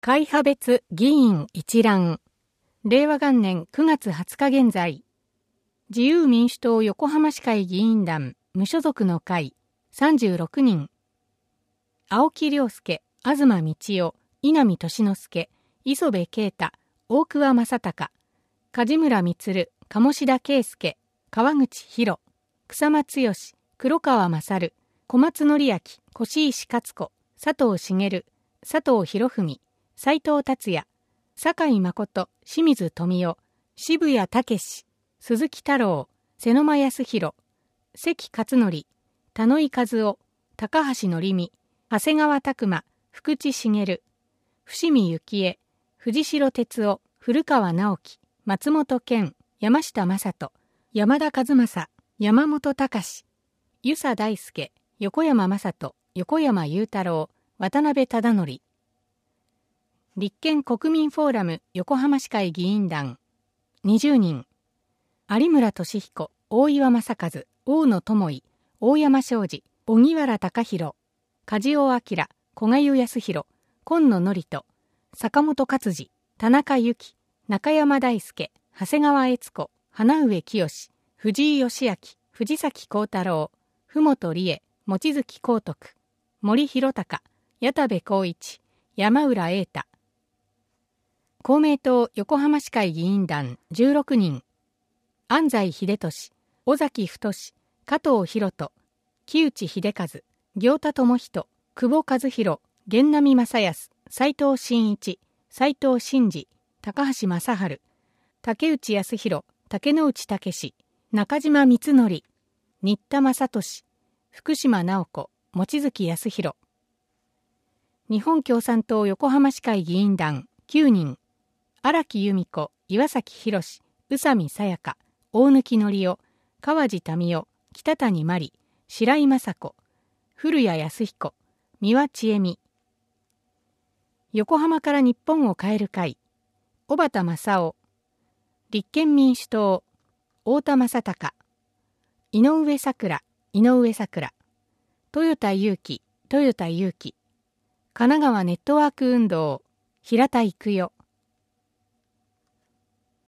会派別議員一覧。令和元年9月20日現在。自由民主党横浜市会議員団無所属の会36人。青木亮介、東道夫、稲見俊之助、磯部啓太、大桑正隆、梶村充、鴨志田圭介、川口博、草間剛、黒川勝、小松則明、越石勝子、佐藤茂、佐藤博文、斉藤達也、坂井誠、清水富夫、渋谷武史、鈴木太郎、瀬沼康弘、関勝則、田野井和夫、高橋則美、長谷川拓馬、福地茂、伏見幸恵、藤代哲夫、古川直樹、松本健、山下正人、山田和正、山本隆、遊佐大輔、横山正人、横山裕太郎、渡辺忠則。立憲国民フォーラム横浜市会議員団20人。有村俊彦、大岩正和、大野智衣、大山昌司、荻原隆弘、梶尾明、小賀湯康弘、今野典人、坂本勝次、田中由紀、中山大輔、長谷川悦子、花上清、藤井義明、藤崎幸太郎、府本理恵、望月光徳、森弘隆、矢田部光一、山浦瑛太。公明党横浜市会議員団16人。安西秀俊、尾崎太、加藤博人、木内秀和、行田智人、久保和弘、源波正康、斉藤真一、斉藤真二、高橋正治、竹内康弘、竹之内武史、中島光則、新田正俊、福島直子、望月康弘。日本共産党横浜市会議員団9人。荒木由美子、岩崎宏、宇佐美さやか、大貫則夫、川地民夫、北谷真理、白井雅子、古谷康彦、三輪千恵美。横浜から日本を変える会、小畑正夫、立憲民主党、太田正孝、井上咲楽、豊田裕樹、神奈川ネットワーク運動、平田育代。